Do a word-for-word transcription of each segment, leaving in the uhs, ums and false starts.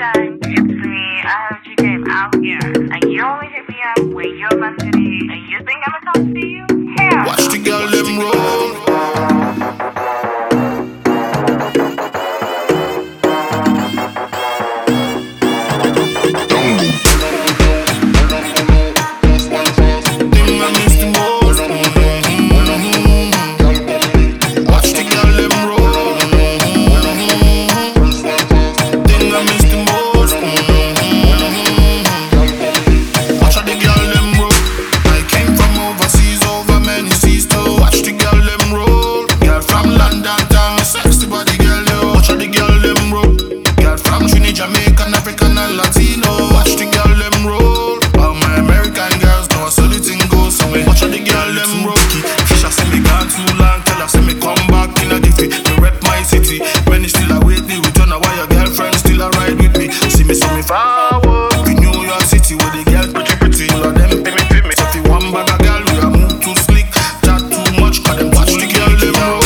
gang, it's me. I heard you came out here, and you only hit me up when you're my city, and you think I'ma talk to you? Hell. Watch the girl them roll. Jamaican, African and Latino. Watch the girl them roll. All my American girls know I saw the thing go. So me watch the girl them roll. Fisher say me gone too long, tell her say me come back in a diffy. Me rep my city. When it's still await the return, why your girlfriend still a ride with me? See me, see me forward. We New York City where the girls pretty pretty. All of them pay me, pay me. So if you one bag of girl, we a move too slick. Chat too much, cause them watch the girl them roll.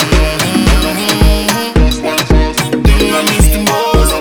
Think I miss the most.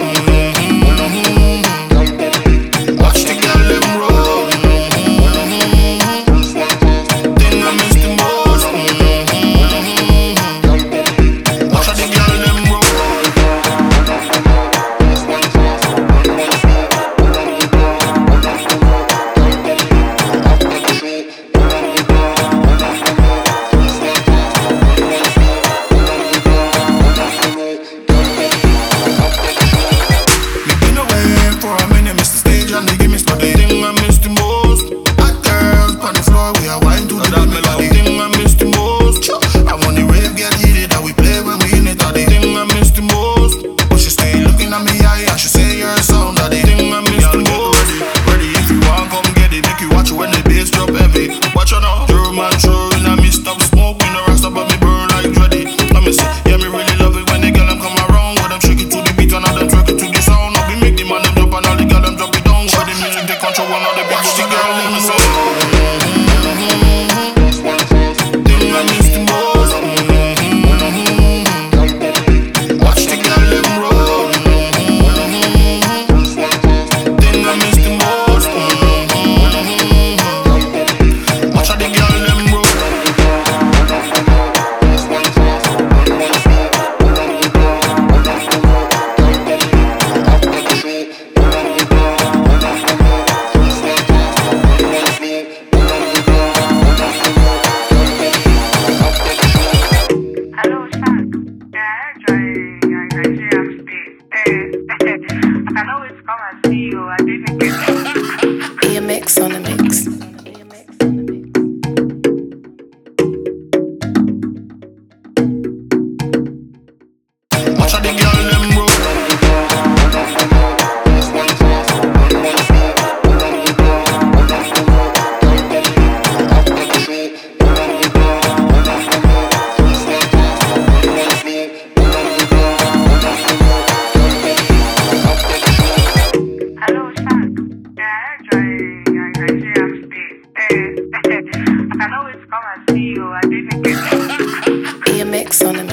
I know it's come and see you. I didn't get it. E M X on the mix. Watch how the girl them roll. I know it's come and see you. I didn't get it. E M X on the mix.